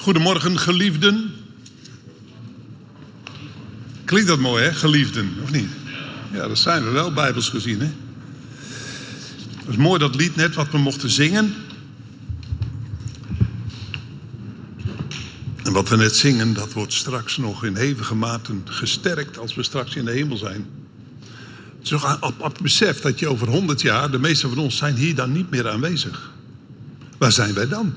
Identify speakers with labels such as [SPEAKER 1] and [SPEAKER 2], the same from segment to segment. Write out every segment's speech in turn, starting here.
[SPEAKER 1] Goedemorgen, geliefden. Klinkt dat mooi, hè? Geliefden, of niet? Ja, dat zijn we wel, bijbels gezien, hè? Het is mooi dat lied net wat we mochten zingen. En wat we net zingen, dat wordt straks nog in hevige mate gesterkt als we straks in de hemel zijn. Het is toch op besef dat je over 100 jaar, de meesten van ons zijn hier dan niet meer aanwezig. Waar zijn wij dan?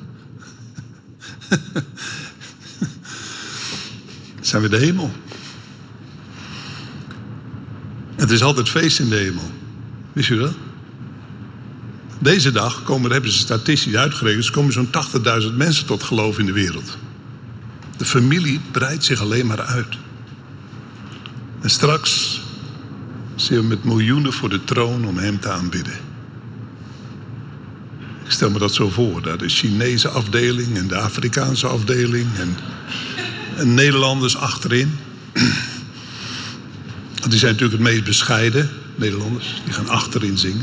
[SPEAKER 1] Zijn we de hemel? Het is altijd feest in de hemel. Wist je dat? Deze dag hebben ze statistisch uitgerekend, komen zo'n 80.000 mensen tot geloof in de wereld. De familie breidt zich alleen maar uit. En straks zitten we met miljoenen voor de troon om hem te aanbidden. Ik stel me dat zo voor. Daar de Chinese afdeling en de Afrikaanse afdeling en Nederlanders achterin. Die zijn natuurlijk het meest bescheiden, Nederlanders. Die gaan achterin zingen.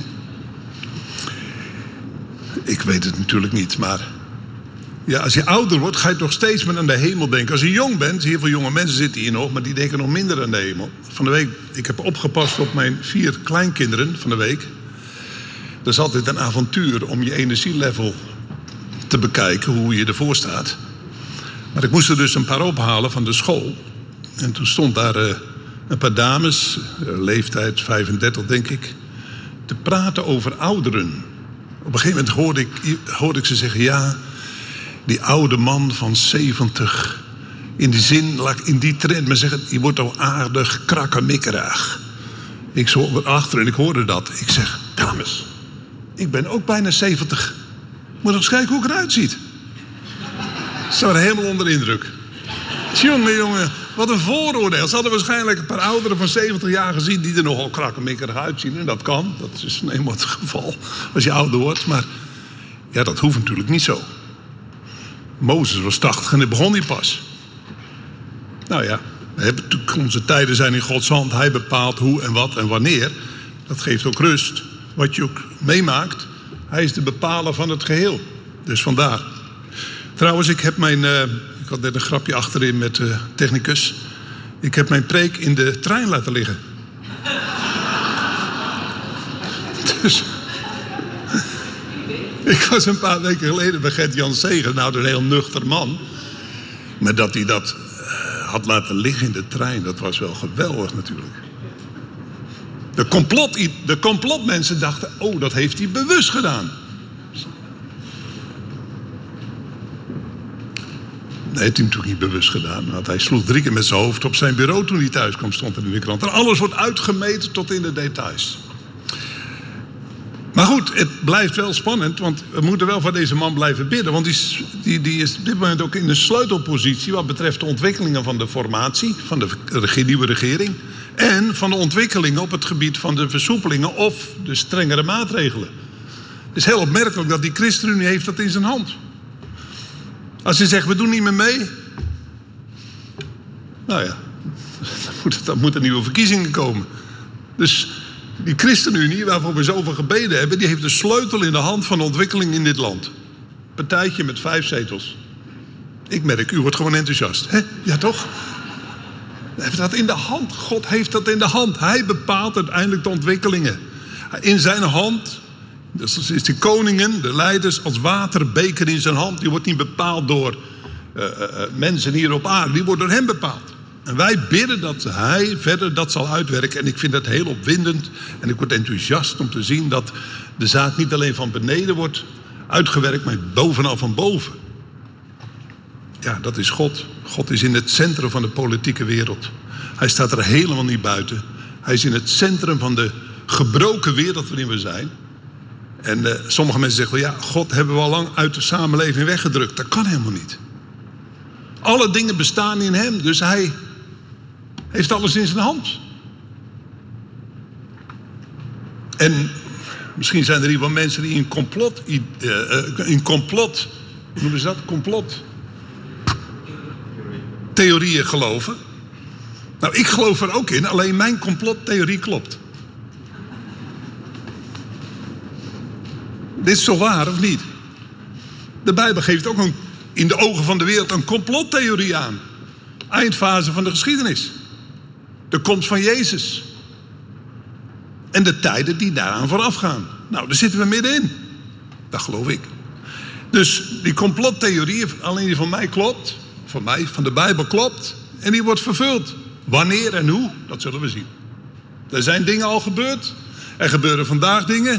[SPEAKER 1] Ik weet het natuurlijk niet, maar ja, als je ouder wordt, ga je toch steeds meer aan de hemel denken. Als je jong bent, heel veel jonge mensen zitten hier nog, maar die denken nog minder aan de hemel. Van de week, ik heb opgepast op mijn 4 kleinkinderen van de week. Dat is altijd een avontuur om je energielevel te bekijken, hoe je ervoor staat. Maar ik moest er dus een paar ophalen van de school. En toen stond daar een paar dames, leeftijd 35 denk ik, te praten over ouderen. Op een gegeven moment hoorde ik ze zeggen, ja, die oude man van 70, in die zin, in die trend, maar zeggen, die wordt al aardig krakkemikkerig. Ik zat erachter en ik hoorde dat. Ik zeg, dames, ik ben ook bijna 70. Moet nog eens kijken hoe ik eruit ziet. Ze waren helemaal onder de indruk. Jongen, wat een vooroordeel. Ze hadden waarschijnlijk een paar ouderen van 70 jaar gezien die er nogal krakkemikkerig uitzien. En dat kan, dat is eenmaal het geval als je ouder wordt. Maar ja, dat hoeft natuurlijk niet zo. Mozes was 80 en dat begon hij pas. Nou ja, onze tijden zijn in Gods hand. Hij bepaalt hoe en wat en wanneer. Dat geeft ook rust. Wat je ook meemaakt, hij is de bepaler van het geheel. Dus vandaar. Trouwens, ik had net een grapje achterin met de technicus. Ik heb mijn preek in de trein laten liggen. Dus ik was een paar weken geleden bij Gert-Jan Segers. Nou, een heel nuchter man. Maar dat hij dat had laten liggen in de trein, dat was wel geweldig natuurlijk. De complotmensen dachten, oh, dat heeft hij bewust gedaan. Nee, heeft hij natuurlijk niet bewust gedaan. Want hij sloeg 3 keer met zijn hoofd op zijn bureau toen hij thuis kwam, stond er in de krant. En alles wordt uitgemeten tot in de details. Maar goed, het blijft wel spannend, want we moeten wel voor deze man blijven bidden. Want die is op dit moment ook in een sleutelpositie wat betreft de ontwikkelingen van de formatie, van de nieuwe regering. En van de ontwikkelingen op het gebied van de versoepelingen of de strengere maatregelen. Het is heel opmerkelijk dat die ChristenUnie heeft dat in zijn hand. Als je zegt, we doen niet meer mee. Nou ja, dan moeten nieuwe verkiezingen komen. Dus die ChristenUnie, waarvoor we zoveel gebeden hebben, die heeft de sleutel in de hand van de ontwikkeling in dit land. Partijtje met 5 zetels. Ik merk, u wordt gewoon enthousiast. Hè? Ja, toch? Hij heeft dat in de hand. God heeft dat in de hand. Hij bepaalt uiteindelijk de ontwikkelingen. In zijn hand, dus is de koningen, de leiders, als waterbeker in zijn hand. Die wordt niet bepaald door mensen hier op aarde. Die wordt door hem bepaald. En wij bidden dat hij verder dat zal uitwerken. En ik vind dat heel opwindend. En ik word enthousiast om te zien dat de zaak niet alleen van beneden wordt uitgewerkt, maar bovenal van boven. Ja, dat is God. God is in het centrum van de politieke wereld. Hij staat er helemaal niet buiten. Hij is in het centrum van de gebroken wereld waarin we zijn. En sommige mensen zeggen wel, ja, God hebben we al lang uit de samenleving weggedrukt. Dat kan helemaal niet. Alle dingen bestaan in hem, dus hij heeft alles in zijn hand. En misschien zijn er hier wel mensen die in complot, hoe noemen ze dat? Complottheorieën geloven. Nou, ik geloof er ook in, alleen mijn complottheorie klopt. Dit is toch waar, of niet? De Bijbel geeft ook een in de ogen van de wereld een complottheorie aan. Eindfase van de geschiedenis. De komst van Jezus. En de tijden die daaraan vooraf gaan. Nou, daar zitten we middenin. Dat geloof ik. Dus die complottheorie, alleen die van mij klopt. Van mij, van de Bijbel klopt. En die wordt vervuld. Wanneer en hoe, dat zullen we zien. Er zijn dingen al gebeurd. Er gebeuren vandaag dingen.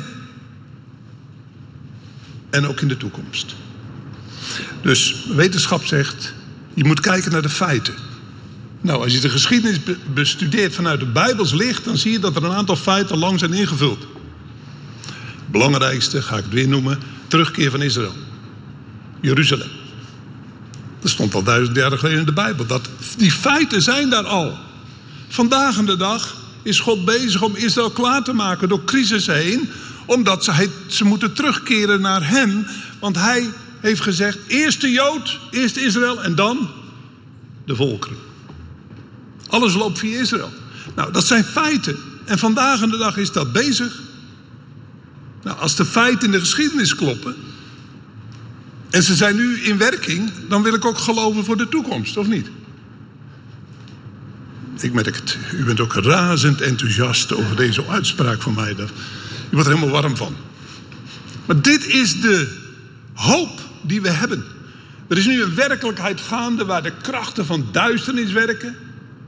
[SPEAKER 1] En ook in de toekomst. Dus wetenschap zegt, je moet kijken naar de feiten. Nou, als je de geschiedenis bestudeert vanuit het Bijbels licht, dan zie je dat er een aantal feiten lang zijn ingevuld. Het belangrijkste, ga ik het weer noemen, terugkeer van Israël. Jeruzalem. Dat stond al 1000 jaar geleden in de Bijbel. Die feiten zijn daar al. Vandaag aan de dag is God bezig om Israël klaar te maken door crisis heen, omdat ze moeten terugkeren naar hem. Want hij heeft gezegd, eerst de Jood, eerst Israël en dan de volkeren. Alles loopt via Israël. Nou, dat zijn feiten. En vandaag aan de dag is dat bezig. Nou, als de feiten in de geschiedenis kloppen en ze zijn nu in werking, dan wil ik ook geloven voor de toekomst, of niet? Ik merk het. U bent ook razend enthousiast over deze uitspraak van mij. U wordt er helemaal warm van. Maar dit is de hoop die we hebben. Er is nu een werkelijkheid gaande waar de krachten van duisternis werken.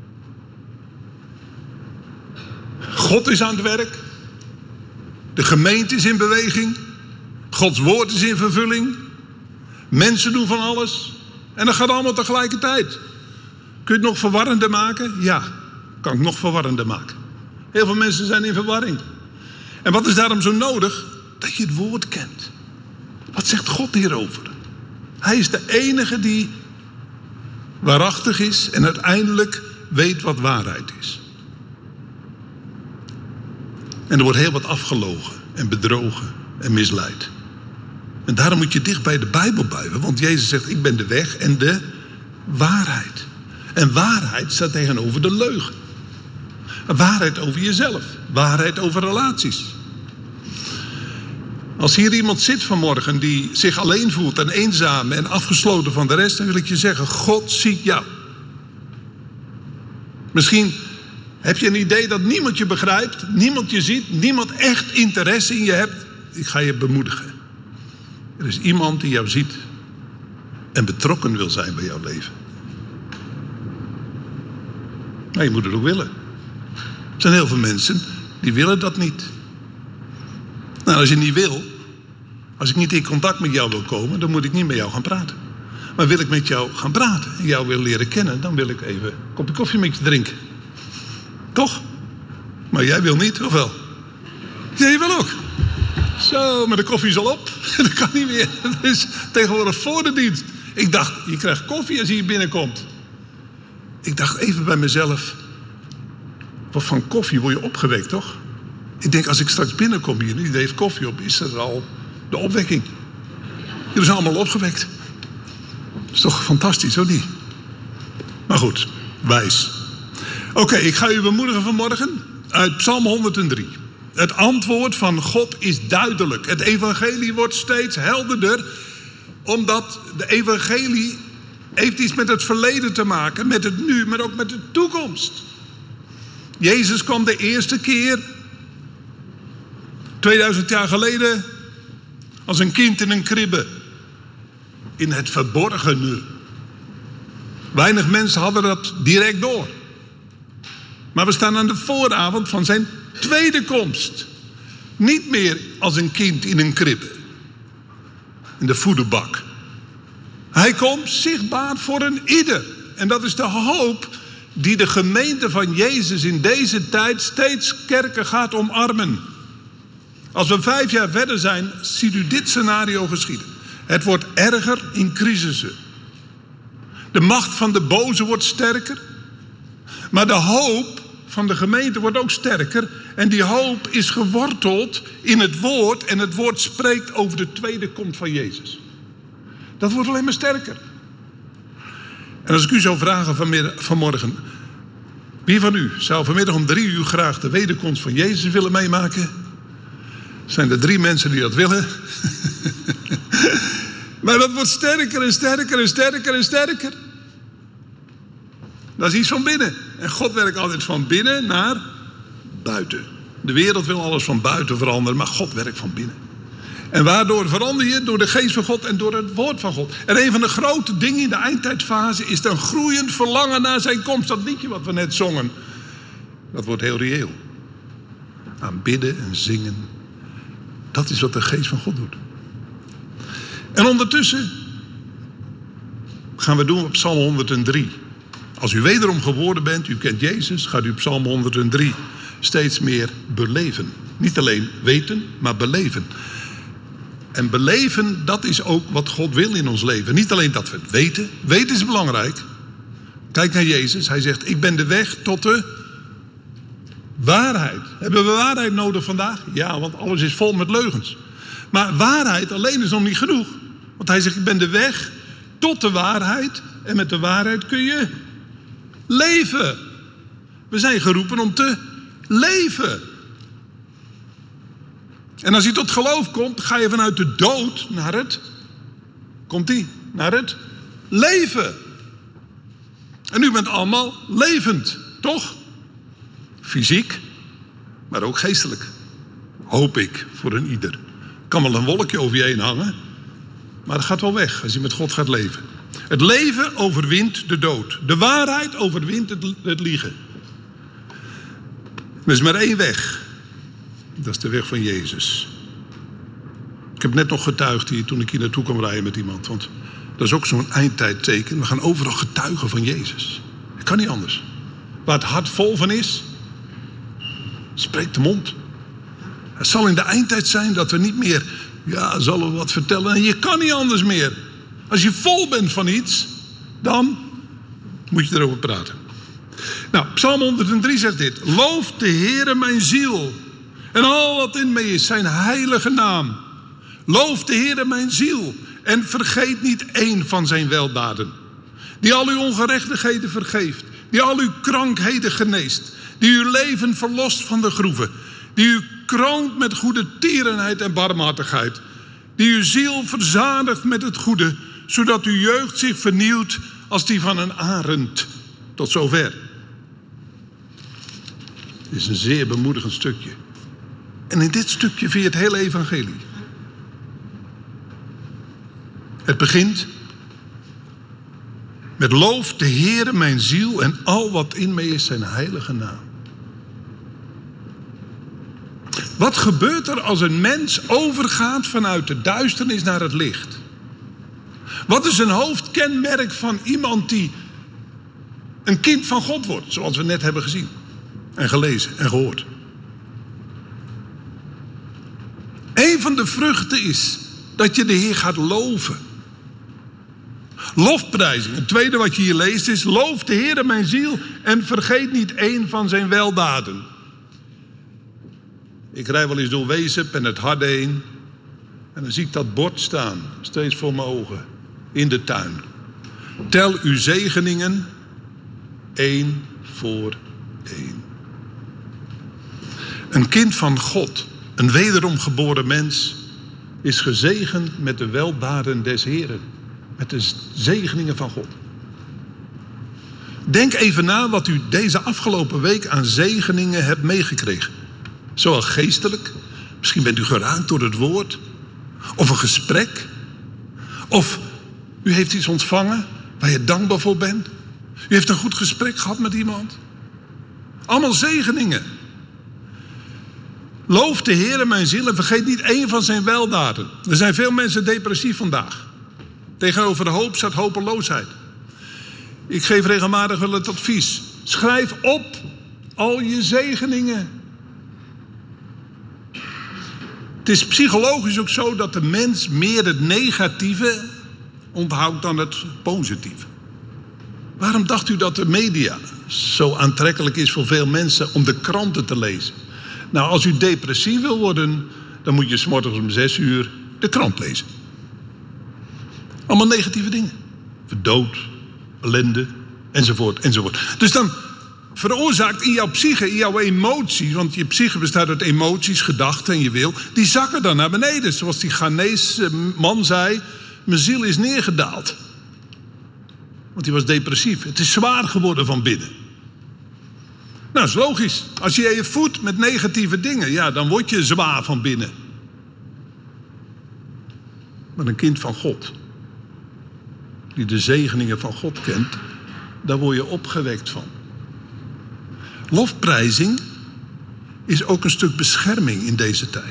[SPEAKER 1] God is aan het werk. De gemeente is in beweging. Gods woord is in vervulling. Mensen doen van alles. En dat gaat allemaal tegelijkertijd. Kun je het nog verwarrender maken? Ja, kan ik nog verwarrender maken. Heel veel mensen zijn in verwarring. En wat is daarom zo nodig? Dat je het woord kent. Wat zegt God hierover? Hij is de enige die waarachtig is en uiteindelijk weet wat waarheid is. En er wordt heel wat afgelogen en bedrogen en misleid. En daarom moet je dicht bij de Bijbel blijven. Want Jezus zegt, ik ben de weg en de waarheid. En waarheid staat tegenover de leugen. Waarheid over jezelf. Waarheid over relaties. Als hier iemand zit vanmorgen die zich alleen voelt en eenzaam en afgesloten van de rest, dan wil ik je zeggen, God ziet jou. Misschien heb je een idee dat niemand je begrijpt, niemand je ziet, niemand echt interesse in je hebt. Ik ga je bemoedigen. Er is iemand die jou ziet en betrokken wil zijn bij jouw leven. Maar je moet het ook willen. Er zijn heel veel mensen die willen dat niet. Nou, als je niet wil, als ik niet in contact met jou wil komen, dan moet ik niet met jou gaan praten. Maar wil ik met jou gaan praten en jou wil leren kennen, dan wil ik even een kopje koffie met je drinken. Toch? Maar jij wil niet, of wel? Jij wil ook. Zo, maar de koffie is al op. Dat kan niet meer. Dat is tegenwoordig voor de dienst. Ik dacht, je krijgt koffie als je hier binnenkomt. Ik dacht even bij mezelf, wat van koffie word je opgewekt, toch? Ik denk, als ik straks binnenkom hier en iedereen heeft koffie op, is er al de opwekking. Jullie zijn allemaal opgewekt. Dat is toch fantastisch, of niet? Maar goed, wijs. Oké, ik ga u bemoedigen vanmorgen uit Psalm 103. Het antwoord van God is duidelijk. Het evangelie wordt steeds helderder, omdat de evangelie heeft iets met het verleden te maken, met het nu, maar ook met de toekomst. Jezus kwam de eerste keer 2000 jaar geleden als een kind in een kribbe. In het verborgene. Weinig mensen hadden dat direct door. Maar we staan aan de vooravond van zijn tweede komst. Niet meer als een kind in een kribbe. In de voederbak. Hij komt zichtbaar voor een ieder. En dat is de hoop die de gemeente van Jezus in deze tijd steeds sterker gaat omarmen. Als we 5 jaar verder zijn, ziet u dit scenario geschieden. Het wordt erger in crisissen. De macht van de boze wordt sterker. Maar de hoop van de gemeente wordt ook sterker. En die hoop is geworteld in het woord. En het woord spreekt over de tweede komst van Jezus. Dat wordt alleen maar sterker. En als ik u zou vragen vanmorgen, wie van u zou vanmiddag om 3 uur graag de wederkomst van Jezus willen meemaken? Zijn er 3 mensen die dat willen? Maar dat wordt sterker en sterker en sterker en sterker. Dat is iets van binnen. En God werkt altijd van binnen naar buiten. De wereld wil alles van buiten veranderen, maar God werkt van binnen. En waardoor verander je? Door de geest van God en door het woord van God. En een van de grote dingen in de eindtijdfase is een groeiend verlangen naar zijn komst. Dat liedje wat we net zongen, dat wordt heel reëel. Aanbidden en zingen, dat is wat de geest van God doet. En ondertussen gaan we doen op Psalm 103. Als u wederom geboren bent, u kent Jezus, gaat u Psalm 103 steeds meer beleven. Niet alleen weten, maar beleven. En beleven, dat is ook wat God wil in ons leven. Niet alleen dat we het weten. Weten is belangrijk. Kijk naar Jezus. Hij zegt, ik ben de weg tot de waarheid. Hebben we waarheid nodig vandaag? Ja, want alles is vol met leugens. Maar waarheid alleen is nog niet genoeg. Want hij zegt, ik ben de weg tot de waarheid. En met de waarheid kun je leven. We zijn geroepen om te leven. En als je tot geloof komt, ga je vanuit de dood naar het... naar het leven. En u bent allemaal levend, toch? Fysiek, maar ook geestelijk. Hoop ik, voor een ieder. Kan wel een wolkje over je heen hangen, maar dat gaat wel weg als je met God gaat leven. Het leven overwint de dood. De waarheid overwint het liegen. Er is maar één weg. Dat is de weg van Jezus. Ik heb net nog getuigd toen ik hier naartoe kwam rijden met iemand. Want dat is ook zo'n eindtijdteken. We gaan overal getuigen van Jezus. Het kan niet anders. Waar het hart vol van is, spreekt de mond. Het zal in de eindtijd zijn dat we niet meer... Ja, zullen we wat vertellen? En je kan niet anders meer. Als je vol bent van iets, dan moet je erover praten. Nou, Psalm 103 zegt dit. Loof de Heere mijn ziel. En al wat in mij is, zijn heilige naam. Loof de Heere mijn ziel. En vergeet niet één van zijn weldaden. Die al uw ongerechtigheden vergeeft. Die al uw krankheden geneest. Die uw leven verlost van de groeven. Die u kroont met goede tierenheid en barmhartigheid. Die uw ziel verzadigt met het goede. Zodat uw jeugd zich vernieuwt als die van een arend. Tot zover. Dit is een zeer bemoedigend stukje. En in dit stukje vind je het hele evangelie. Het begint met loof de Heere mijn ziel en al wat in mij is zijn heilige naam. Wat gebeurt er als een mens overgaat vanuit de duisternis naar het licht? Wat is een hoofdkenmerk van iemand die een kind van God wordt, zoals we net hebben gezien en gelezen en gehoord? Een van de vruchten is dat je de Heer gaat loven. Lofprijzing. Het tweede wat je hier leest is: loof de Heer mijn ziel en vergeet niet één van zijn weldaden. Ik rij wel eens door Wezep en het Harde heen. En dan zie ik dat bord staan, steeds voor mijn ogen, in de tuin. Tel uw zegeningen, 1 voor 1. Een kind van God, een wederom geboren mens, is gezegend met de weldaden des Heren. Met de zegeningen van God. Denk even na wat u deze afgelopen week aan zegeningen hebt meegekregen. Zowel geestelijk, misschien bent u geraakt door het woord. Of een gesprek. Of u heeft iets ontvangen waar je dankbaar voor bent. U heeft een goed gesprek gehad met iemand. Allemaal zegeningen. Loof de Heer mijn ziel en vergeet niet één van zijn weldaden. Er zijn veel mensen depressief vandaag. Tegenover de hoop staat hopeloosheid. Ik geef regelmatig wel het advies. Schrijf op al je zegeningen. Het is psychologisch ook zo dat de mens meer het negatieve onthoudt dan het positieve. Waarom dacht u dat de media zo aantrekkelijk is voor veel mensen om de kranten te lezen? Nou, als u depressief wil worden, dan moet je 's morgens om 6 uur de krant lezen. Allemaal negatieve dingen. Dood, ellende, enzovoort, enzovoort. Dus dan veroorzaakt in jouw psyche, in jouw emoties, want je psyche bestaat uit emoties, gedachten en je wil, die zakken dan naar beneden. Zoals die Ghanese man zei, Mijn ziel is neergedaald. Want die was depressief. Het is zwaar geworden van binnen. Nou, dat is logisch. Als je je voedt met negatieve dingen, ja, dan word je zwaar van binnen. Maar een kind van God, die de zegeningen van God kent, daar word je opgewekt van. Lofprijzing is ook een stuk bescherming in deze tijd.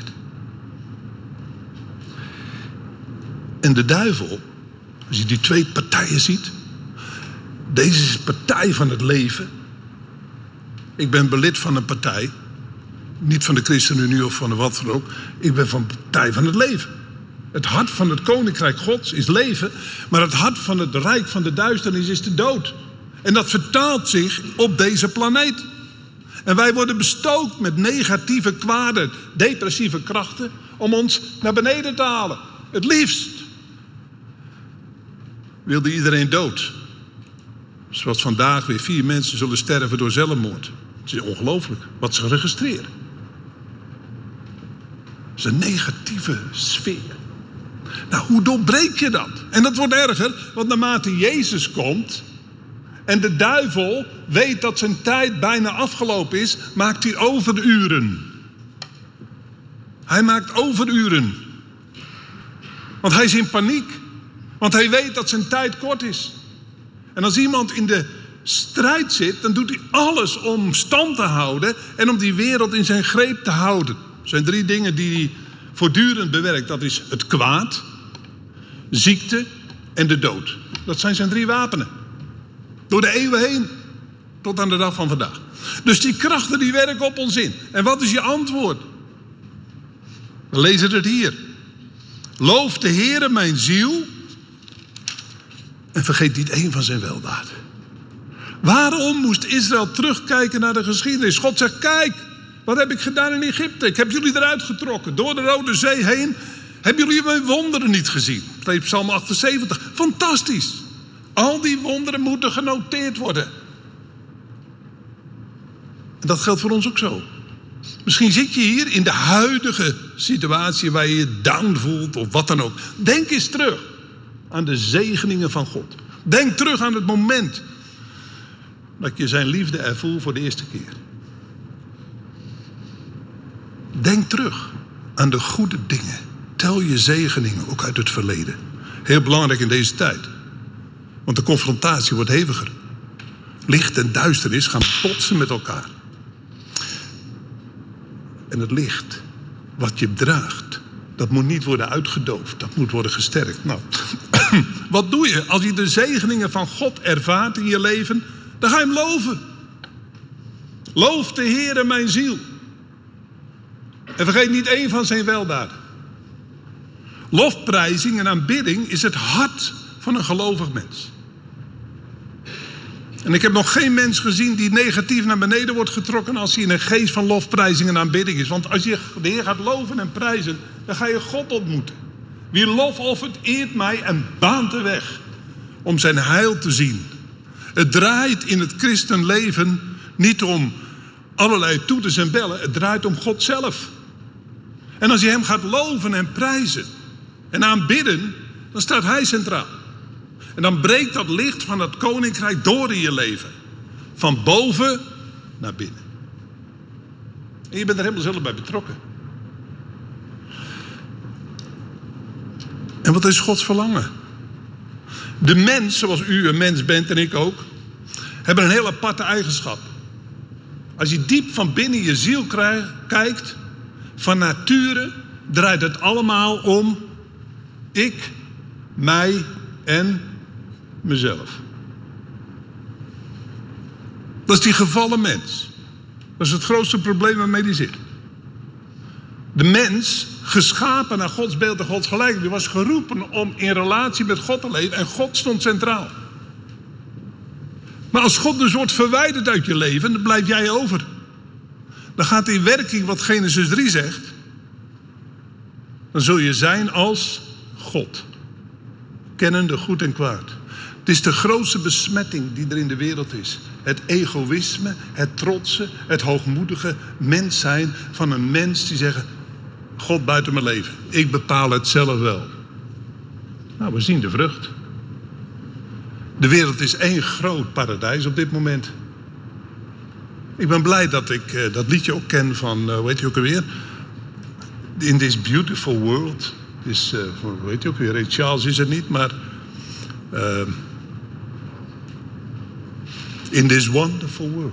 [SPEAKER 1] En de duivel, als je die twee partijen ziet, deze is partij van het leven. Ik ben belid van een partij, niet van de ChristenUnie of van de wat dan ook. Ik ben van de partij van het leven. Het hart van het koninkrijk Gods is leven, maar het hart van het rijk van de duisternis is de dood. En dat vertaalt zich op deze planeet. En wij worden bestookt met negatieve, kwade, depressieve krachten om ons naar beneden te halen. Het liefst wilde iedereen dood. Zoals vandaag weer 4 mensen zullen sterven door zelfmoord. Het is ongelooflijk wat ze registreren. Het is een negatieve sfeer. Nou, hoe doorbreek je dat? En dat wordt erger, want naarmate Jezus komt en de duivel weet dat zijn tijd bijna afgelopen is, maakt hij overuren. Hij maakt overuren. Want hij is in paniek. Want hij weet dat zijn tijd kort is. En als iemand in de strijd zit, dan doet hij alles om stand te houden en om die wereld in zijn greep te houden. Er zijn 3 dingen die hij voortdurend bewerkt. Dat is het kwaad, ziekte en de dood. Dat zijn zijn 3 wapenen. Door de eeuwen heen, tot aan de dag van vandaag. Dus die krachten die werken op ons in. En wat is je antwoord? We lezen het hier. Loof de Heere mijn ziel en vergeet niet één van zijn weldaden. Waarom moest Israël terugkijken naar de geschiedenis? God zegt, kijk, wat heb ik gedaan in Egypte? Ik heb jullie eruit getrokken, door de Rode Zee heen. Hebben jullie mijn wonderen niet gezien? Psalm 78. Fantastisch. Al die wonderen moeten genoteerd worden. En dat geldt voor ons ook zo. Misschien zit je hier in de huidige situatie waar je je down voelt of wat dan ook. Denk eens terug aan de zegeningen van God. Denk terug aan het moment dat je zijn liefde ervoer voor de eerste keer. Denk terug aan de goede dingen. Tel je zegeningen ook uit het verleden. Heel belangrijk in deze tijd. Want de confrontatie wordt heviger. Licht en duisternis gaan botsen met elkaar. En het licht wat je draagt, dat moet niet worden uitgedoofd. Dat moet worden gesterkt. Nou, wat doe je als je de zegeningen van God ervaart in je leven? Dan ga je hem loven. Loof de Heere mijn ziel. En vergeet niet één van zijn weldaden. Lofprijzing en aanbidding is het hart van een gelovig mens. En ik heb nog geen mens gezien die negatief naar beneden wordt getrokken als hij in een geest van lofprijzing en aanbidding is. Want als je de Heer gaat loven en prijzen, dan ga je God ontmoeten. Wie lof offert, eert mij en baant de weg om zijn heil te zien. Het draait in het christenleven niet om allerlei toeters en bellen. Het draait om God zelf. En als je hem gaat loven en prijzen en aanbidden, dan staat hij centraal. En dan breekt dat licht van het koninkrijk door in je leven. Van boven naar binnen. En je bent er helemaal zelf bij betrokken. En wat is Gods verlangen? De mens, zoals u een mens bent en ik ook, hebben een heel aparte eigenschap. Als je diep van binnen je ziel kijkt, van nature draait het allemaal om ik, mij en mezelf. Dat is die gevallen mens. Dat is het grootste probleem waarmee die zit. De mens, geschapen naar Gods beeld en Gods gelijkenis, die was geroepen om in relatie met God te leven en God stond centraal. Maar als God dus wordt verwijderd uit je leven, dan blijf jij over. Dan gaat in werking wat Genesis 3 zegt. Dan zul je zijn als God. Kennende goed en kwaad. Het is de grootste besmetting die er in de wereld is. Het egoïsme, het trotse, het hoogmoedige mens zijn van een mens die zegt: God buiten mijn leven, ik bepaal het zelf wel. Nou, we zien de vrucht. De wereld is één groot paradijs op dit moment. Ik ben blij dat ik dat liedje ook ken van, hoe heet je ook alweer? In this beautiful world. Is, hoe heet je ook weer? Ray Charles is het niet, maar... in this wonderful world.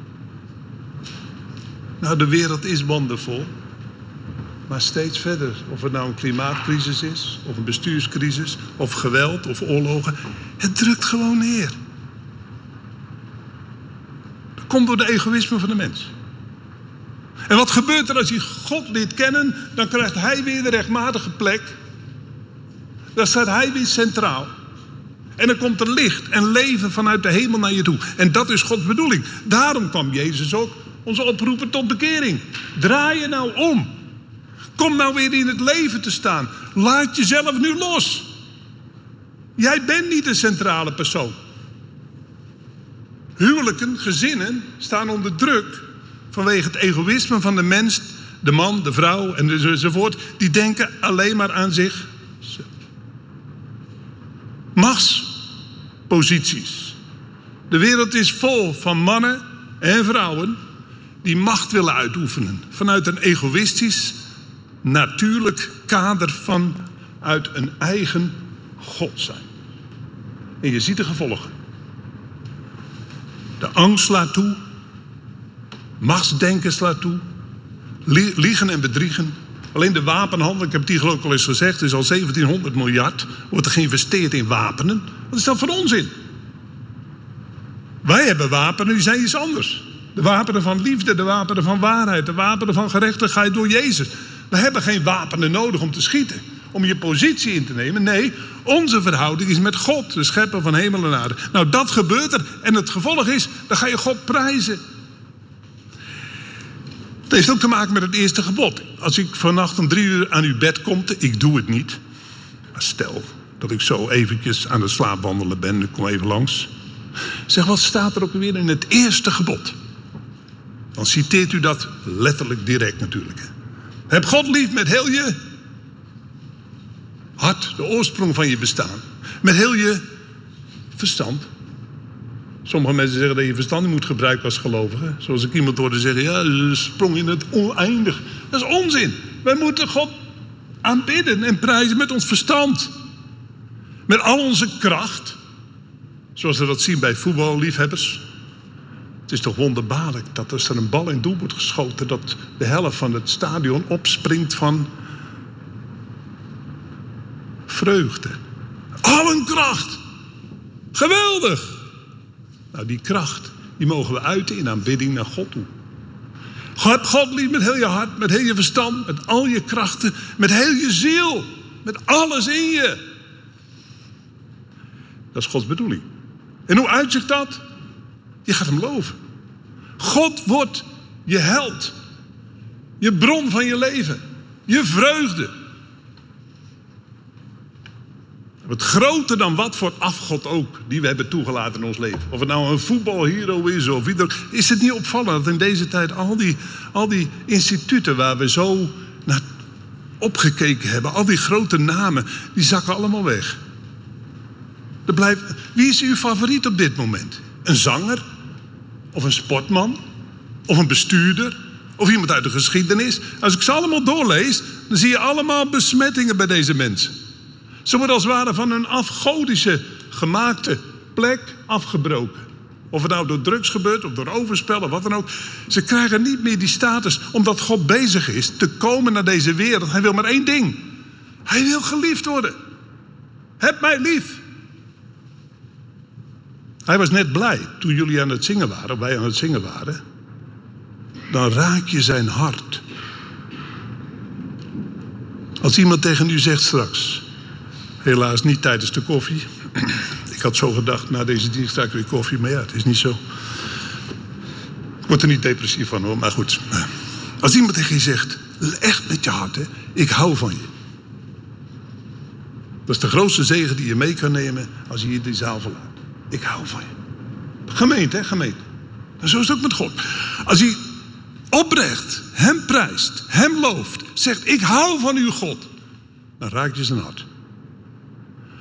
[SPEAKER 1] Nou, de wereld is wonderful. Maar steeds verder. Of het nou een klimaatcrisis is, of een bestuurscrisis, of geweld, of oorlogen. Het drukt gewoon neer. Dat komt door de egoïsme van de mens. En wat gebeurt er als je God leert kennen? Dan krijgt hij weer de rechtmatige plek. Dan staat hij weer centraal. En dan komt er licht en leven vanuit de hemel naar je toe. En dat is Gods bedoeling. Daarom kwam Jezus ook ons oproepen tot bekering. Draai je nou om. Kom nou weer in het leven te staan. Laat jezelf nu los. Jij bent niet de centrale persoon. Huwelijken, gezinnen staan onder druk vanwege het egoïsme van de mens, de man, de vrouw enzovoort. Die denken alleen maar aan zichzelf. Machtsposities. De wereld is vol van mannen en vrouwen die macht willen uitoefenen vanuit een egoïstisch, natuurlijk kader vanuit een eigen God zijn. En je ziet de gevolgen. De angst slaat toe. Machtsdenken slaat toe. Liegen en bedriegen. Alleen de wapenhandel, ik heb het hier geloof ik al eens gezegd, is al 1700 miljard. Wordt er geïnvesteerd in wapenen. Wat is dat voor onzin? Wij hebben wapenen, die zijn iets anders. De wapenen van liefde, de wapenen van waarheid, de wapenen van gerechtigheid door Jezus. We hebben geen wapenen nodig om te schieten, om je positie in te nemen. Nee, onze verhouding is met God, de schepper van hemel en aarde. Nou, dat gebeurt er. En het gevolg is, dan ga je God prijzen. Het heeft ook te maken met het eerste gebod. Als ik vannacht om 3 uur aan uw bed kom, ik doe het niet. Maar stel dat ik zo eventjes aan het slaapwandelen ben, ik kom even langs. Zeg, wat staat er ook weer in het eerste gebod? Dan citeert u dat letterlijk direct natuurlijk. Heb God lief met heel je hart, de oorsprong van je bestaan. Met heel je verstand. Sommige mensen zeggen dat je verstand niet moet gebruiken als gelovige. Zoals ik iemand hoorde zeggen, ja, een sprong in het oneindig. Dat is onzin. Wij moeten God aanbidden en prijzen met ons verstand. Met al onze kracht. Zoals we dat zien bij voetballiefhebbers. Het is toch wonderbaarlijk dat als er een bal in doel wordt geschoten, dat de helft van het stadion opspringt van vreugde. Al een kracht. Geweldig. Nou, die kracht, die mogen we uiten in aanbidding naar God toe. Heb God lief met heel je hart, met heel je verstand, met al je krachten, met heel je ziel, met alles in je. Dat is Gods bedoeling. En hoe uitzicht dat? Je gaat hem loven. God wordt je held. Je bron van je leven. Je vreugde. Het groter dan wat voor afgod ook die we hebben toegelaten in ons leven. Of het nou een voetbalhero is of wie dan ook. Is het niet opvallend dat in deze tijd al die instituten waar we zo naar opgekeken hebben. Al die grote namen, die zakken allemaal weg. Wie is uw favoriet op dit moment? Een zanger? Of een sportman? Of een bestuurder? Of iemand uit de geschiedenis? Als ik ze allemaal doorlees, dan zie je allemaal besmettingen bij deze mensen. Ze worden als het ware van hun afgodische gemaakte plek afgebroken. Of het nou door drugs gebeurt of door overspel of wat dan ook. Ze krijgen niet meer die status omdat God bezig is te komen naar deze wereld. Hij wil maar één ding. Hij wil geliefd worden. Heb mij lief. Hij was net blij toen jullie aan het zingen waren, of wij aan het zingen waren. Dan raak je zijn hart. Als iemand tegen u zegt straks, helaas niet tijdens de koffie. Ik had zo gedacht, na deze dienst sta ik weer koffie, maar ja, het is niet zo. Ik word er niet depressief van hoor, maar goed. Als iemand tegen je zegt, echt met je hart, hè, ik hou van je. Dat is de grootste zegen die je mee kan nemen als je hier die zaal verlaat. Ik hou van je. Gemeente, hè, gemeente. En zo is het ook met God. Als hij oprecht hem prijst, hem looft, zegt ik hou van uw God, dan raak je zijn hart.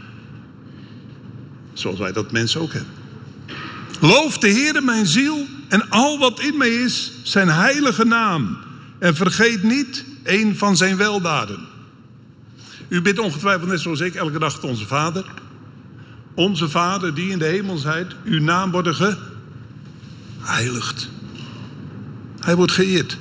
[SPEAKER 1] Zoals wij dat mensen ook hebben. Loof de Heere mijn ziel en al wat in mij is, zijn heilige naam. En vergeet niet een van zijn weldaden. U bidt ongetwijfeld net zoals ik elke dag tot onze Vader. Onze Vader die in de hemel zijt, uw naam wordt geheiligd. Hij wordt geëerd.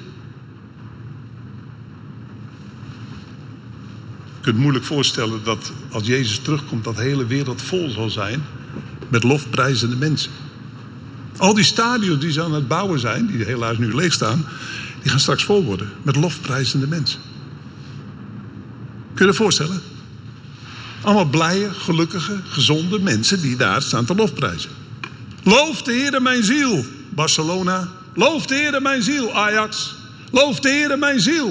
[SPEAKER 1] Je kunt moeilijk voorstellen dat als Jezus terugkomt, dat de hele wereld vol zal zijn met lofprijzende mensen. Al die stadions die ze aan het bouwen zijn, die helaas nu leeg staan, die gaan straks vol worden met lofprijzende mensen. Kun je je voorstellen? Allemaal blije, gelukkige, gezonde mensen die daar staan te lofprijzen. Loof de Heere mijn ziel, Barcelona. Loof de Heere mijn ziel, Ajax. Loof de Heere mijn ziel.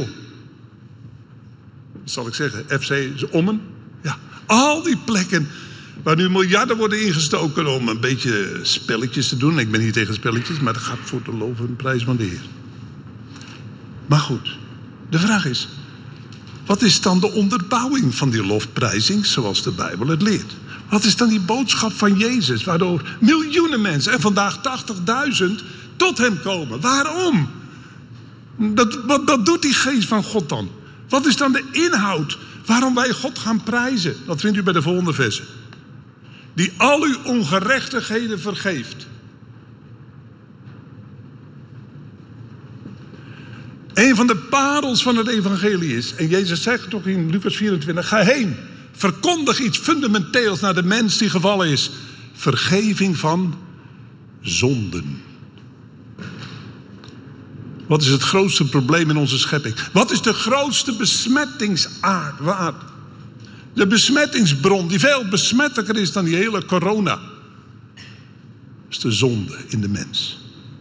[SPEAKER 1] Wat zal ik zeggen? FC Ommen. Ja, al die plekken waar nu miljarden worden ingestoken om een beetje spelletjes te doen. Ik ben niet tegen spelletjes, maar dat gaat voor de lof en prijs van de Heer. Maar goed, de vraag is, wat is dan de onderbouwing van die lofprijzing zoals de Bijbel het leert? Wat is dan die boodschap van Jezus waardoor miljoenen mensen en vandaag 80.000 tot hem komen? Waarom? Wat doet die geest van God dan? Wat is dan de inhoud waarom wij God gaan prijzen? Dat vindt u bij de volgende versen. Die al uw ongerechtigheden vergeeft. Een van de parels van het evangelie is, en Jezus zegt toch in Lucas 24, ga heen, verkondig iets fundamenteels naar de mens die gevallen is. Vergeving van zonden. Wat is het grootste probleem in onze schepping? Wat is de grootste besmettingsaard? De besmettingsbron die veel besmettelijker is dan die hele corona. Dat is de zonde in de mens.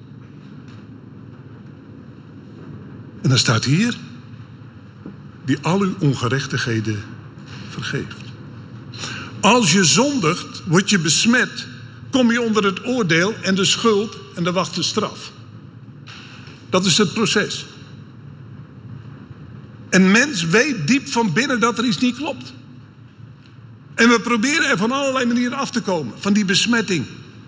[SPEAKER 1] En dan staat hier, die al uw ongerechtigheden vergeeft. Als je zondigt, word je besmet, kom je onder het oordeel en de schuld en de wacht de straf. Dat is het proces. Een mens weet diep van binnen dat er iets niet klopt. En we proberen er van allerlei manieren af te komen, van die besmetting.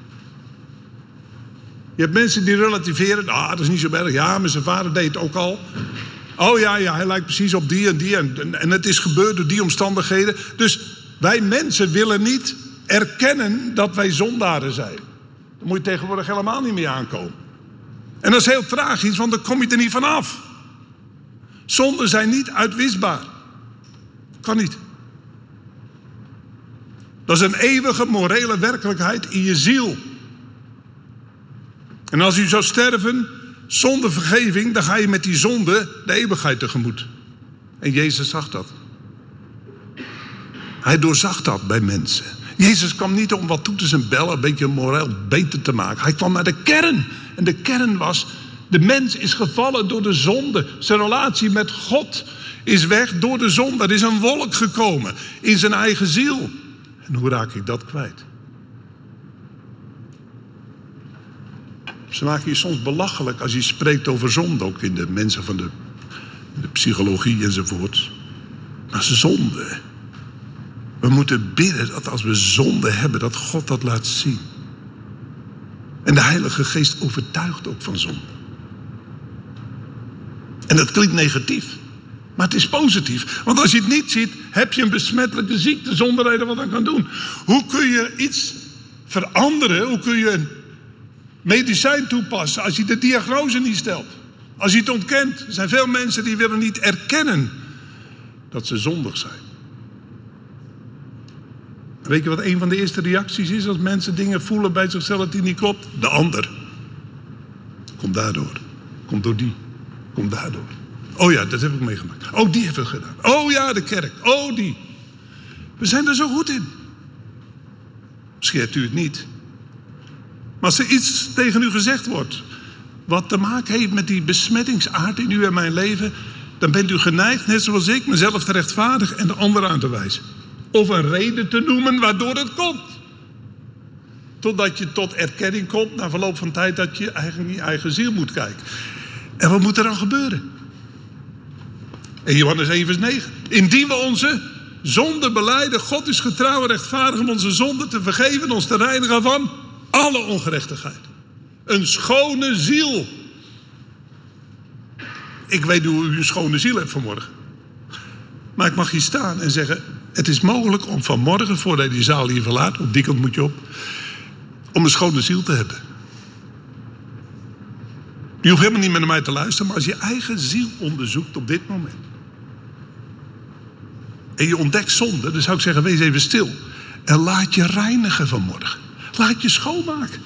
[SPEAKER 1] Je hebt mensen die relativeren, dat is niet zo erg. Ja, maar zijn vader deed het ook al. Oh ja, hij lijkt precies op die en die. En het is gebeurd door die omstandigheden. Dus wij mensen willen niet erkennen dat wij zondaren zijn. Daar moet je tegenwoordig helemaal niet meer aankomen. En dat is heel tragisch, want dan kom je er niet vanaf. Zonden zijn niet uitwisbaar. Kan niet. Dat is een eeuwige morele werkelijkheid in je ziel. En als u zou sterven zonder vergeving, dan ga je met die zonde de eeuwigheid tegemoet. En Jezus zag dat. Hij doorzag dat bij mensen. Jezus kwam niet om wat toeters en bellen, een beetje moreel beter te maken. Hij kwam naar de kern. En de kern was, de mens is gevallen door de zonde. Zijn relatie met God is weg door de zonde. Er is een wolk gekomen in zijn eigen ziel. En hoe raak ik dat kwijt? Ze maken je soms belachelijk als je spreekt over zonde. Ook in de mensen van de psychologie enzovoort. Maar zonde. We moeten bidden dat als we zonde hebben, dat God dat laat zien. En de Heilige Geest overtuigt ook van zonde. En dat klinkt negatief. Maar het is positief. Want als je het niet ziet, heb je een besmettelijke ziekte zonder dat je er wat aan kan doen. Hoe kun je iets veranderen? Hoe kun je een medicijn toepassen als je de diagnose niet stelt? Als je het ontkent. Er zijn veel mensen die willen niet erkennen dat ze zondig zijn. Weet je wat een van de eerste reacties is als mensen dingen voelen bij zichzelf die niet klopt? De ander. Komt daardoor. Komt door die. Komt daardoor. Oh ja, dat heb ik meegemaakt. Oh, die heeft het gedaan. Oh ja, de kerk. Oh, die. We zijn er zo goed in. Misschien hebt u het niet. Maar als er iets tegen u gezegd wordt, wat te maken heeft met die besmettingsaard in u en mijn leven, dan bent u geneigd, net zoals ik, mezelf te rechtvaardigen en de ander aan te wijzen. Of een reden te noemen waardoor het komt. Totdat je tot erkenning komt na verloop van tijd dat je eigenlijk in je eigen ziel moet kijken. En wat moet er dan gebeuren? In Johannes 1 vers 9. Indien we onze Zonde belijden. God is getrouw en rechtvaardig om onze zonde te vergeven en ons te reinigen van alle ongerechtigheid. Een schone ziel. Ik weet hoe u een schone ziel hebt vanmorgen. Maar ik mag hier staan en zeggen, het is mogelijk om vanmorgen, voordat je die zaal hier verlaat, op die kant moet je op, om een schone ziel te hebben. Je hoeft helemaal niet meer naar mij te luisteren, maar als je eigen ziel onderzoekt op dit moment. En je ontdekt zonde, dan zou ik zeggen, wees even stil. En laat je reinigen vanmorgen. Laat je schoonmaken.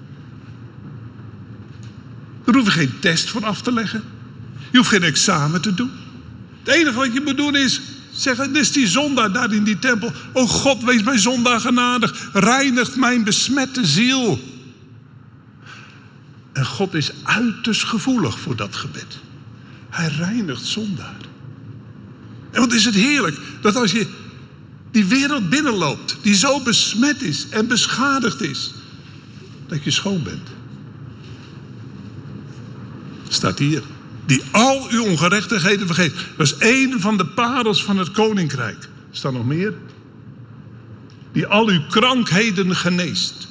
[SPEAKER 1] Daar hoef je geen test voor af te leggen. Je hoeft geen examen te doen. Het enige wat je moet doen is zeggen, dit is die zondaar daar in die tempel. O God, wees mij zondaar genadig. Reinigt mijn besmette ziel. En God is uiterst gevoelig voor dat gebed. Hij reinigt zondaar. En wat is het heerlijk dat als je die wereld binnenloopt, die zo besmet is en beschadigd is, dat je schoon bent. Staat hier. Die al uw ongerechtigheden vergeet. Dat is één van de parels van het koninkrijk. Er staan nog meer. Die al uw krankheden geneest.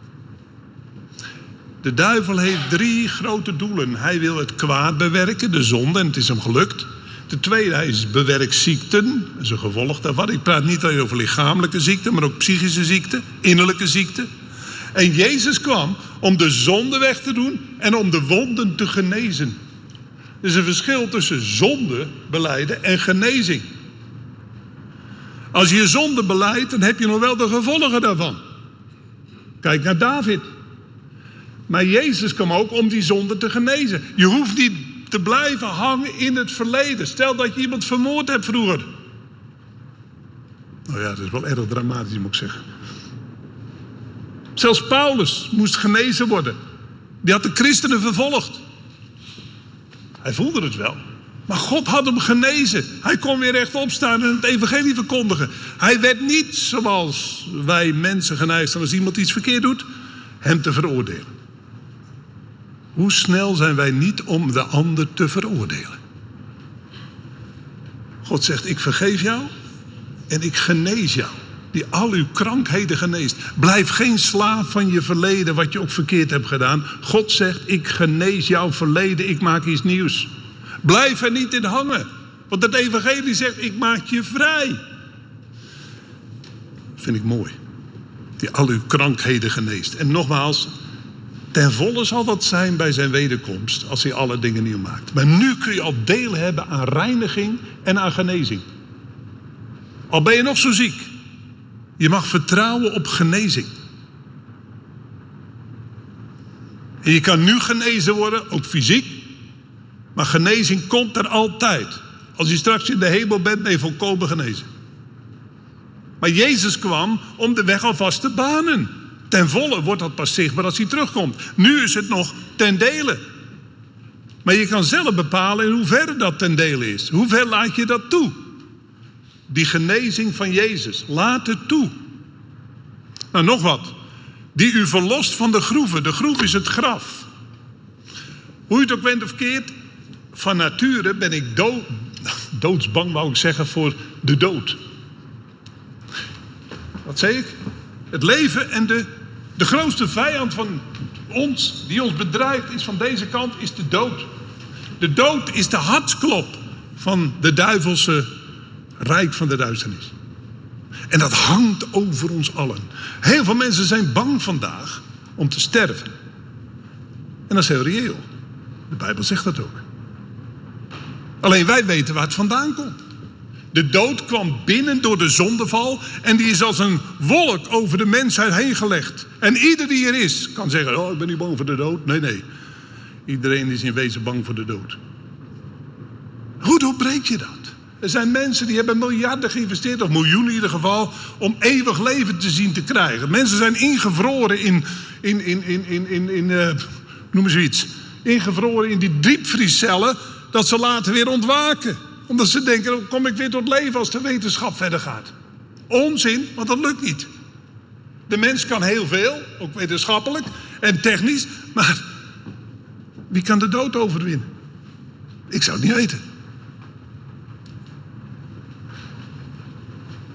[SPEAKER 1] De duivel heeft 3 grote doelen. Hij wil het kwaad bewerken, de zonde, en het is hem gelukt. De tweede, hij bewerkt ziekten. Dat is een gevolg daarvan. Ik praat niet alleen over lichamelijke ziekten, maar ook psychische ziekten, innerlijke ziekten. En Jezus kwam om de zonde weg te doen en om de wonden te genezen. Er is een verschil tussen zonde belijden en genezing. Als je je zonde belijdt, dan heb je nog wel de gevolgen daarvan. Kijk naar David. Maar Jezus kwam ook om die zonde te genezen. Je hoeft niet te blijven hangen in het verleden. Stel dat je iemand vermoord hebt vroeger. Nou ja, dat is wel erg dramatisch, moet ik zeggen. Zelfs Paulus moest genezen worden. Die had de christenen vervolgd. Hij voelde het wel. Maar God had hem genezen. Hij kon weer rechtop staan en het evangelie verkondigen. Hij werd niet zoals wij mensen geneigd zijn als iemand iets verkeerd doet, hem te veroordelen. Hoe snel zijn wij niet om de ander te veroordelen? God zegt, ik vergeef jou en ik genees jou. Die al uw krankheden geneest. Blijf geen slaaf van je verleden, wat je ook verkeerd hebt gedaan. God zegt, ik genees jouw verleden, ik maak iets nieuws. Blijf er niet in hangen. Want het evangelie zegt, ik maak je vrij. Vind ik mooi. Die al uw krankheden geneest. En nogmaals, ten volle zal dat zijn bij zijn wederkomst, als hij alle dingen nieuw maakt. Maar nu kun je al deel hebben aan reiniging en aan genezing. Al ben je nog zo ziek. Je mag vertrouwen op genezing. En je kan nu genezen worden, ook fysiek. Maar genezing komt er altijd. Als je straks in de hemel bent, ben je volkomen genezen. Maar Jezus kwam om de weg alvast te banen. Ten volle wordt dat pas zichtbaar als hij terugkomt. Nu is het nog ten dele. Maar je kan zelf bepalen in hoeverre dat ten dele is. Hoe ver laat je dat toe? Die genezing van Jezus. Laat het toe. Nou, nog wat. Die u verlost van de groeven. De groef is het graf. Hoe je het ook bent of keert. Van nature ben ik doodsbang, wou ik zeggen, voor de dood. Wat zei ik? Het leven en de grootste vijand van ons, die ons bedreigt, is van deze kant, is de dood. De dood is de hartsklop van de duivelse rijk van de duisternis. En dat hangt over ons allen. Heel veel mensen zijn bang vandaag om te sterven. En dat is heel reëel. De Bijbel zegt dat ook. Alleen wij weten waar het vandaan komt. De dood kwam binnen door de zondeval en die is als een wolk over de mensheid heen gelegd. En ieder die er is kan zeggen, oh, ik ben niet bang voor de dood. Nee. Iedereen is in wezen bang voor de dood. Hoe doorbreek je dat? Er zijn mensen die hebben miljarden geïnvesteerd, of miljoenen in ieder geval, om eeuwig leven te zien te krijgen. Mensen zijn ingevroren noem eens iets. Ingevroren in die diepvriescellen, dat ze later weer ontwaken. Omdat ze denken, dan kom ik weer tot leven als de wetenschap verder gaat. Onzin, want dat lukt niet. De mens kan heel veel, ook wetenschappelijk en technisch, maar wie kan de dood overwinnen? Ik zou het niet weten.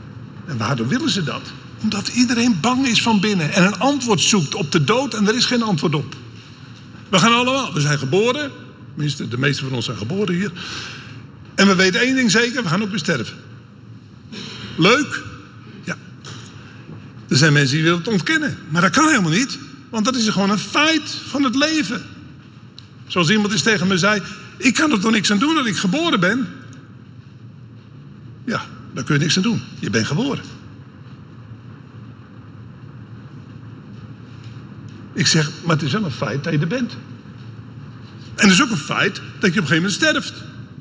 [SPEAKER 1] En waarom willen ze dat? Omdat iedereen bang is van binnen en een antwoord zoekt op de dood en er is geen antwoord op. We zijn geboren, tenminste de meeste van ons zijn geboren hier. En we weten één ding zeker, we gaan ook weer sterven. Leuk? Ja. Er zijn mensen die willen het ontkennen, maar dat kan helemaal niet. Want dat is gewoon een feit van het leven. Zoals iemand eens tegen me zei, ik kan er toch niks aan doen dat ik geboren ben? Ja, daar kun je niks aan doen. Je bent geboren. Ik zeg, maar het is wel een feit dat je er bent. En het is ook een feit dat je op een gegeven moment sterft.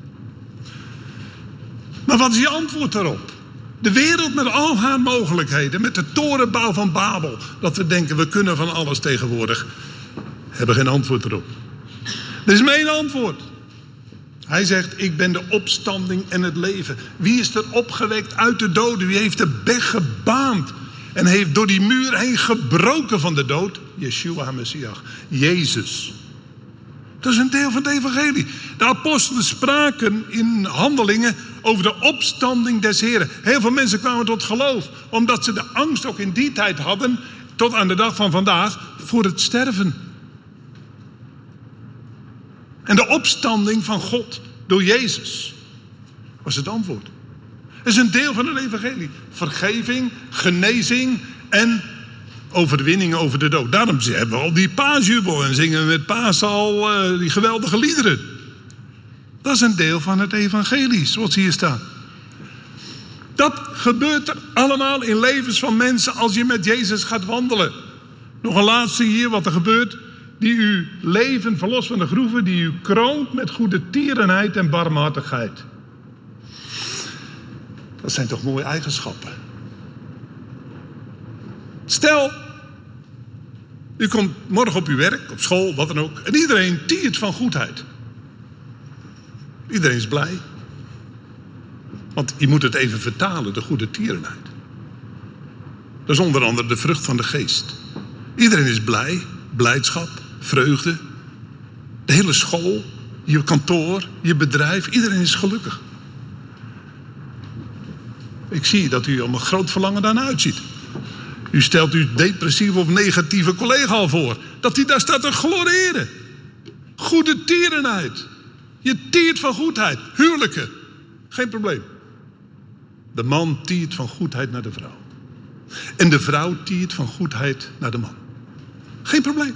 [SPEAKER 1] Maar wat is je antwoord daarop? De wereld met al haar mogelijkheden, met de torenbouw van Babel, dat we denken we kunnen van alles tegenwoordig, hebben geen antwoord erop. Er is maar één antwoord. Hij zegt, ik ben de opstanding en het leven. Wie is er opgewekt uit de doden? Wie heeft de weg gebaand en heeft door die muur heen gebroken van de dood? Yeshua HaMashiach, Jezus. Dat is een deel van het evangelie. De apostelen spraken in Handelingen over de opstanding des Heren. Heel veel mensen kwamen tot geloof, omdat ze de angst ook in die tijd hadden, tot aan de dag van vandaag, voor het sterven. En de opstanding van God door Jezus was het antwoord. Het is een deel van het evangelie. Vergeving, genezing en overwinning over de dood. Daarom hebben we al die paasjubel en zingen we met Pasen al die geweldige liederen. Dat is een deel van het evangelie, zoals hier staat. Dat gebeurt er allemaal in levens van mensen als je met Jezus gaat wandelen. Nog een laatste hier, wat er gebeurt. Die uw leven verlost van de groeven, die u kroont met goede tierenheid en barmhartigheid. Dat zijn toch mooie eigenschappen. Stel, u komt morgen op uw werk, op school, wat dan ook, en iedereen tiert van goedheid. Iedereen is blij. Want je moet het even vertalen, de goede tierenheid. Dat is onder andere de vrucht van de geest. Iedereen is blij, blijdschap, vreugde. De hele school, je kantoor, je bedrijf, iedereen is gelukkig. Ik zie dat u allemaal groot verlangen daarna uitziet. U stelt uw depressieve of negatieve collega al voor. Dat hij daar staat te gloreren. Goede tierenheid. Je tiert van goedheid. Huwelijken. Geen probleem. De man tiert van goedheid naar de vrouw. En de vrouw tiert van goedheid naar de man. Geen probleem.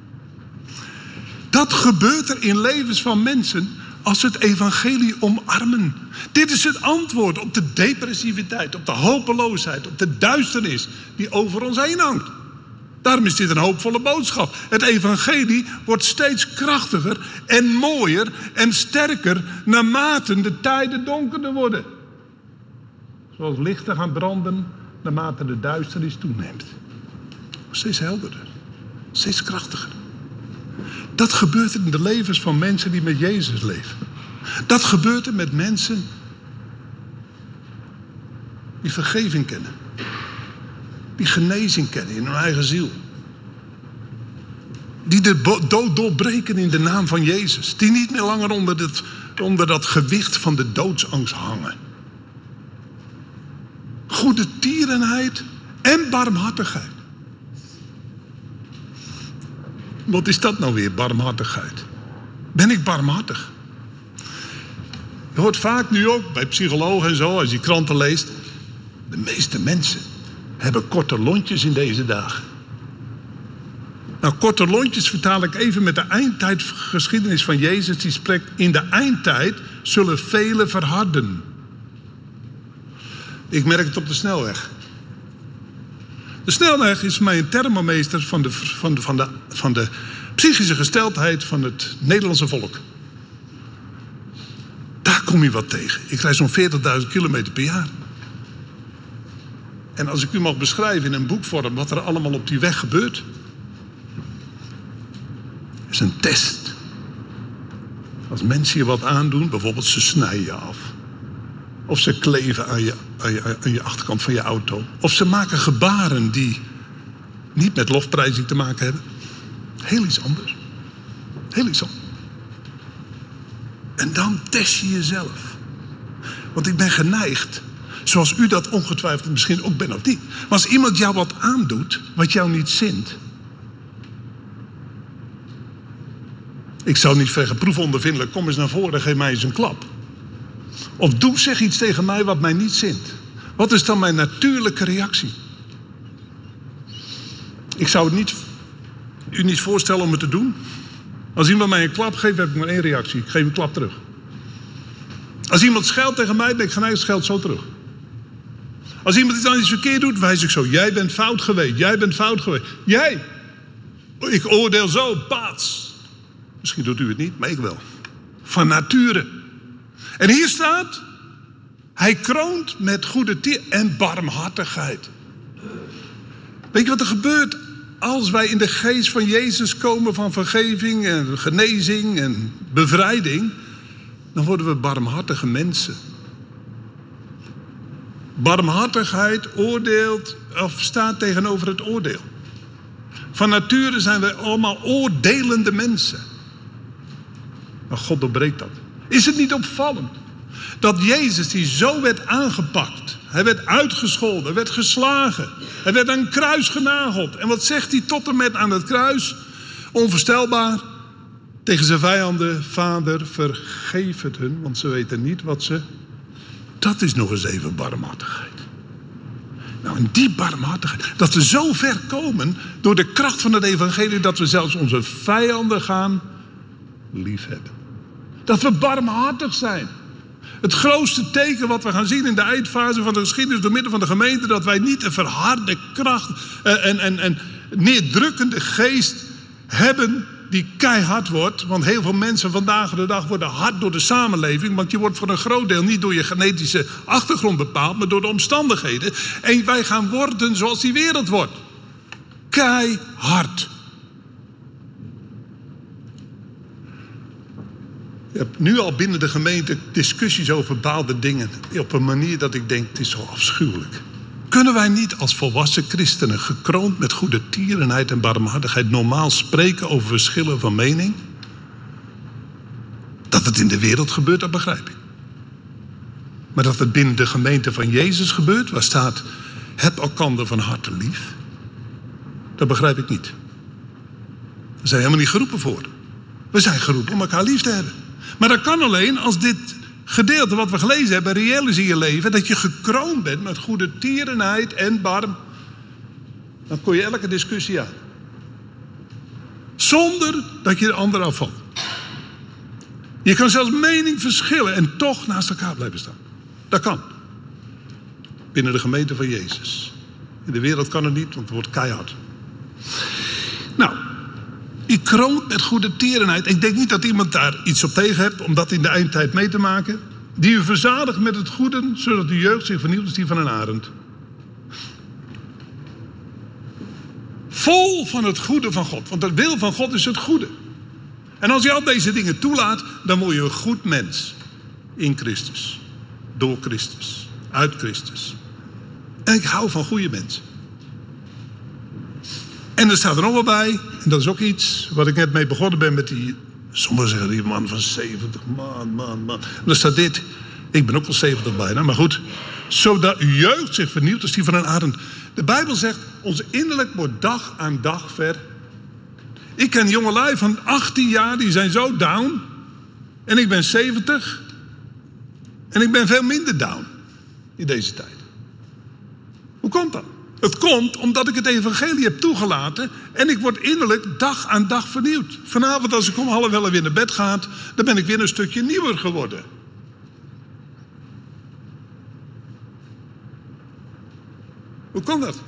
[SPEAKER 1] Dat gebeurt er in levens van mensen als ze het evangelie omarmen. Dit is het antwoord op de depressiviteit, op de hopeloosheid, op de duisternis die over ons heen hangt. Daarom is dit een hoopvolle boodschap. Het evangelie wordt steeds krachtiger en mooier en sterker naarmate de tijden donkerder worden. Zoals lichten gaan branden naarmate de duisternis toeneemt. Steeds helderder, steeds krachtiger. Dat gebeurt in de levens van mensen die met Jezus leven. Dat gebeurt er met mensen die vergeving kennen. Die genezing kennen in hun eigen ziel. Die de dood doorbreken in de naam van Jezus. Die niet meer langer onder dat gewicht van de doodsangst hangen. Goede tierenheid en barmhartigheid. Wat is dat nou weer, barmhartigheid? Ben ik barmhartig? Je hoort vaak nu ook bij psychologen en zo, als je kranten leest. De meeste mensen hebben korte lontjes in deze dagen. Nou, korte lontjes vertaal ik even met de eindtijdgeschiedenis van Jezus. Die spreekt, in de eindtijd zullen velen verharden. Ik merk het op de snelweg. De snelweg is voor mij een thermomeester van de psychische gesteldheid van het Nederlandse volk. Daar kom je wat tegen. Ik rijd zo'n 40.000 kilometer per jaar. En als ik u mag beschrijven in een boekvorm wat er allemaal op die weg gebeurt, is een test. Als mensen je wat aandoen, bijvoorbeeld ze snijden je af. Of ze kleven aan je achterkant van je auto. Of ze maken gebaren die niet met lofprijzing te maken hebben. Heel iets anders. Heel iets anders. En dan test je jezelf. Want ik ben geneigd, Zoals u dat ongetwijfeld misschien ook bent of niet. Maar als iemand jou wat aandoet, wat jou niet zint. Ik zou niet zeggen, proefondervindelijk, kom eens naar voren, geef mij eens een klap. Of zeg iets tegen mij wat mij niet zint. Wat is dan mijn natuurlijke reactie? Ik zou het u niet voorstellen om het te doen. Als iemand mij een klap geeft, heb ik maar één reactie. Ik geef een klap terug. Als iemand scheldt tegen mij, ben ik geneigd, scheld zo terug. Als iemand iets verkeerd doet, wijs ik zo. Jij bent fout geweest. Jij bent fout geweest. Jij. Ik oordeel zo. Paats. Misschien doet u het niet, maar ik wel. Van nature. En hier staat. Hij kroont met goede tier en barmhartigheid. Weet je wat er gebeurt als wij in de geest van Jezus komen van vergeving en genezing en bevrijding? Dan worden we barmhartige mensen. Barmhartigheid oordeelt of staat tegenover het oordeel. Van nature zijn wij allemaal oordelende mensen. Maar God doorbreekt dat. Is het niet opvallend dat Jezus die zo werd aangepakt, hij werd uitgescholden, hij werd geslagen, hij werd aan een kruis genageld. En wat zegt hij tot en met aan het kruis? Onvoorstelbaar. Tegen zijn vijanden, Vader, vergeef het hun, want ze weten niet wat ze... Dat is nog eens even barmhartigheid. Nou, en die barmhartigheid, dat we zo ver komen door de kracht van het evangelie, dat we zelfs onze vijanden gaan liefhebben. Dat we barmhartig zijn. Het grootste teken wat we gaan zien in de eindfase van de geschiedenis door middel van de gemeente, dat wij niet een verharde kracht en neerdrukkende geest hebben die keihard wordt. Want heel veel mensen vandaag de dag worden hard door de samenleving. Want je wordt voor een groot deel niet door je genetische achtergrond bepaald, maar door de omstandigheden. En wij gaan worden zoals die wereld wordt. Keihard. Je hebt nu al binnen de gemeente discussies over bepaalde dingen. Op een manier dat ik denk, het is zo afschuwelijk. Kunnen wij niet als volwassen christenen, gekroond met goede tierenheid en barmhartigheid, normaal spreken over verschillen van mening? Dat het in de wereld gebeurt, dat begrijp ik. Maar dat het binnen de gemeente van Jezus gebeurt, waar staat, heb elkander van harte lief, dat begrijp ik niet. We zijn helemaal niet geroepen voor. We zijn geroepen om elkaar lief te hebben. Maar dat kan alleen als dit gedeelte wat we gelezen hebben reëel is in je leven, dat je gekroond bent met goede tierenheid en barm. Dan kon je elke discussie aan. Zonder dat je de ander afvalt. Je kan zelfs mening verschillen en toch naast elkaar blijven staan. Dat kan. Binnen de gemeente van Jezus. In de wereld kan het niet, want het wordt keihard. Nou, je kroont met goede tierenheid. Ik denk niet dat iemand daar iets op tegen heeft om dat in de eindtijd mee te maken. Die u verzadigt met het goede, zodat uw jeugd zich vernieuwt als die van een arend. Vol van het goede van God. Want de wil van God is het goede. En als je al deze dingen toelaat, dan word je een goed mens. In Christus. Door Christus. Uit Christus. En ik hou van goede mensen. En er staat er nog wel bij, en dat is ook iets wat ik net mee begonnen ben met die, sommigen zeggen die man van 70, man. En dan staat dit, ik ben ook al 70 bijna, maar goed. Zodat uw jeugd zich vernieuwt als die van een arend. De Bijbel zegt, ons innerlijk wordt dag aan dag ver. Ik ken jongelui van 18 jaar, die zijn zo down. En ik ben 70. En ik ben veel minder down in deze tijd. Hoe komt dat? Het komt omdat ik het evangelie heb toegelaten en ik word innerlijk dag aan dag vernieuwd. Vanavond als ik om 10:30 weer naar bed ga, dan ben ik weer een stukje nieuwer geworden. Hoe kan dat?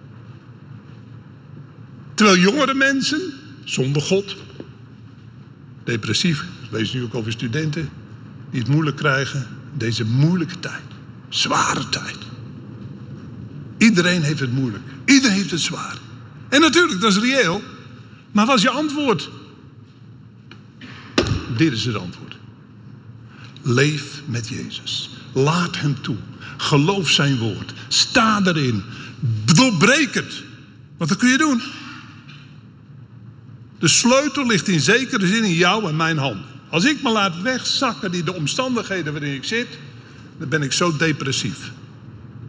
[SPEAKER 1] Terwijl jongere mensen, zonder God, depressief, lees nu ook over studenten, die het moeilijk krijgen, deze moeilijke tijd, zware tijd. Iedereen heeft het moeilijk. Iedereen heeft het zwaar. En natuurlijk, dat is reëel. Maar wat is je antwoord? Dit is het antwoord. Leef met Jezus. Laat hem toe. Geloof zijn woord. Sta erin. Doorbreek het. Want dat kun je doen. De sleutel ligt in zekere zin in jou en mijn hand. Als ik me laat wegzakken in de omstandigheden waarin ik zit, dan ben ik zo depressief.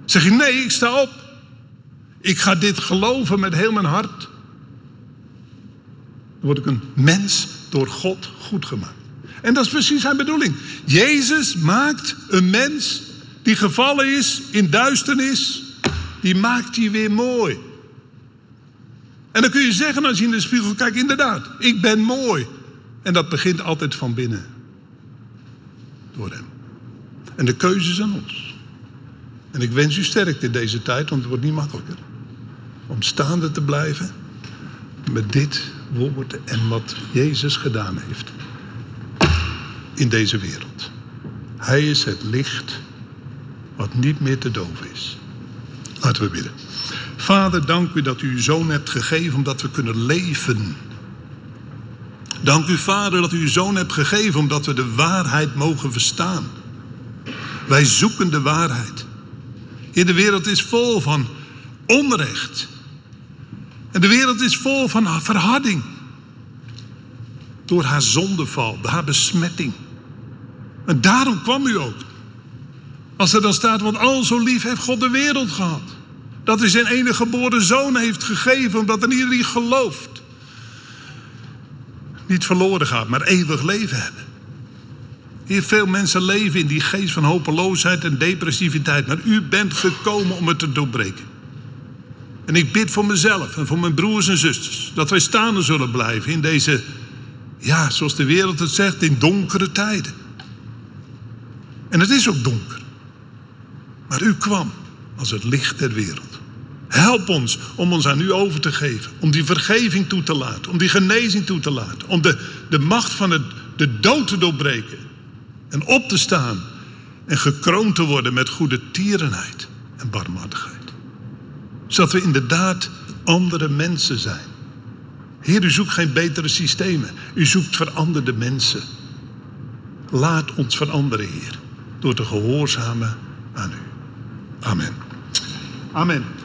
[SPEAKER 1] Zeg je, nee, ik sta op. Ik ga dit geloven met heel mijn hart. Dan word ik een mens door God goed gemaakt. En dat is precies zijn bedoeling. Jezus maakt een mens die gevallen is in duisternis, die maakt hij weer mooi. En dan kun je zeggen als je in de spiegel kijkt, inderdaad, ik ben mooi. En dat begint altijd van binnen. Door hem. En de keuze is aan ons. En ik wens u sterkte in deze tijd, want het wordt niet makkelijker. Om staande te blijven met dit woord en wat Jezus gedaan heeft. In deze wereld. Hij is het licht wat niet meer te doven is. Laten we bidden. Vader, dank u dat u uw zoon hebt gegeven omdat we kunnen leven. Dank u, Vader, dat u uw zoon hebt gegeven omdat we de waarheid mogen verstaan. Wij zoeken de waarheid. Heer, de wereld is vol van onrecht. En de wereld is vol van verharding. Door haar zondeval, door haar besmetting. En daarom kwam u ook. Als er dan staat, want al zo lief heeft God de wereld gehad. Dat hij zijn enige geboren zoon heeft gegeven, omdat er ieder die gelooft niet verloren gaat, maar eeuwig leven hebben. Hier veel mensen leven in die geest van hopeloosheid en depressiviteit. Maar u bent gekomen om het te doorbreken. En ik bid voor mezelf en voor mijn broers en zusters. Dat wij staande zullen blijven in deze, ja, zoals de wereld het zegt, in donkere tijden. En het is ook donker. Maar u kwam als het licht der wereld. Help ons om ons aan u over te geven. Om die vergeving toe te laten. Om die genezing toe te laten. Om de macht van de dood te doorbreken. En op te staan. En gekroond te worden met goede tierenheid en barmhartigheid. Zodat we inderdaad andere mensen zijn. Heer, u zoekt geen betere systemen. U zoekt veranderde mensen. Laat ons veranderen, Heer. Door te gehoorzamen aan u. Amen. Amen.